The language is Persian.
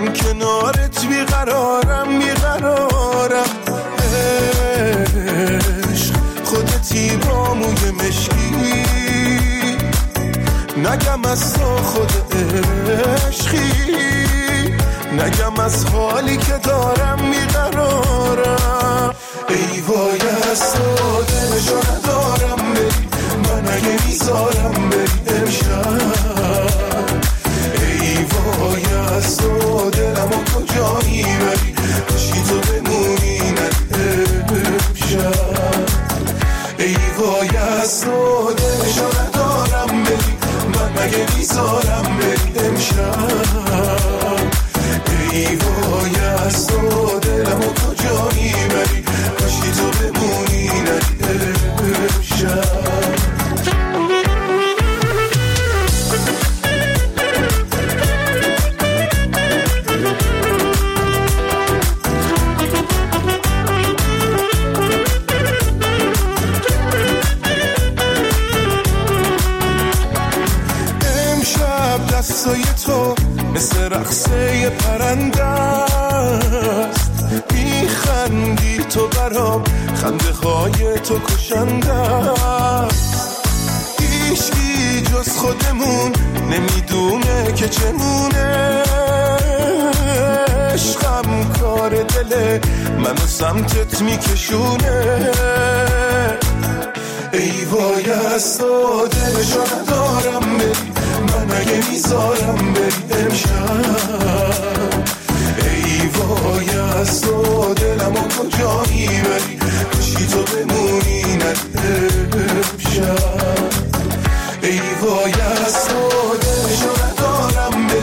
من کنارت بیقرارم بیقرارم. عشق خودتی با موی مشکی، نگم از تو خود عشقی، نگم از حالی که دارم بیقرارم. ای وای از تو دلشو ندارم بری، من اگه میذارم بری امشب. ای وای از تو دلمو کجا میبری، کاشی تو بمونی نری امشب. ای وای از تو دلشو ندارم بری، من اگه میذارم بری امشب. ای وای از تو دلمو کجا میبری، کاشی تو بمونی نری امشب. دستای تو مثل رقصه پرنده است، میخندی تو برام، خنده های تو کشنده است. هیچکی جز خودمون نمیدونه که چمونه، عشقم کار دله منو سمتت میکشونه. ای وای از تو دلشو ندارم بری، من اگه میذارم بری امشب. ای وای از تو دلمو کجا میبری، کاشی تو بمونی نری